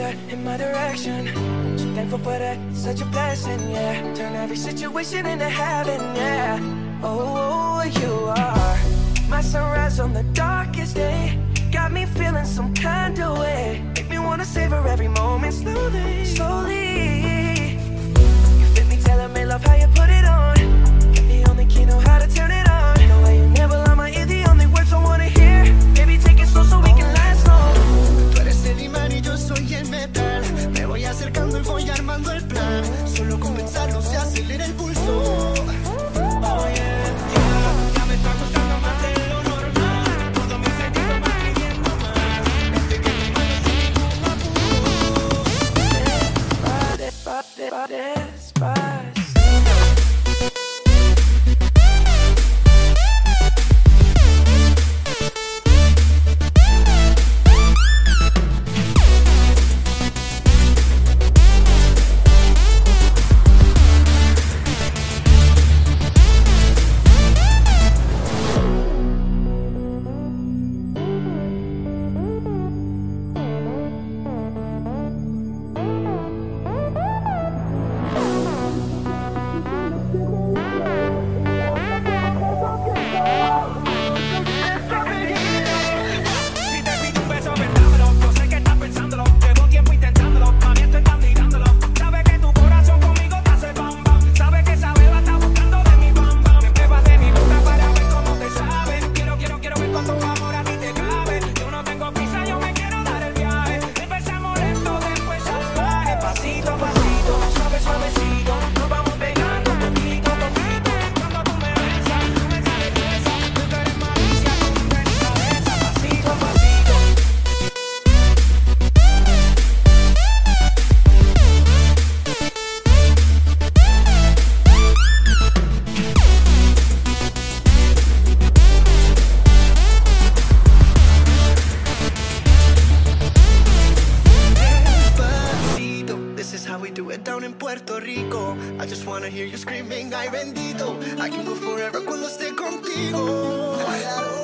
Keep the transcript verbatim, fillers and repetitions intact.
that in my direction. So thankful for that, it's such a blessing, yeah. Turn every situation into heaven, yeah. Oh, you are my sunrise on the darkest day. Got me feeling some kind of way. Make me wanna savor every moment slowly, slowly. You fit me, telling me love how you put it on. Got the only key, know how to turn it on. No way you never lie my ear, the only words I wanna hear. Baby, take it slow so we can last long. Tú eres el imán y yo soy el metal. Me voy acercando y voy armando el plan. Solo con pensarlo se acelera el pulso. Oh yeah, yeah. Ya me está gustando más de lo normal. Todo mi sentido va pidiendo más. Desde que mi mano sin ningún apuro. Despacito, despacito. Puerto Rico. I just wanna hear you screaming, ay bendito. I can go forever cuando esté contigo.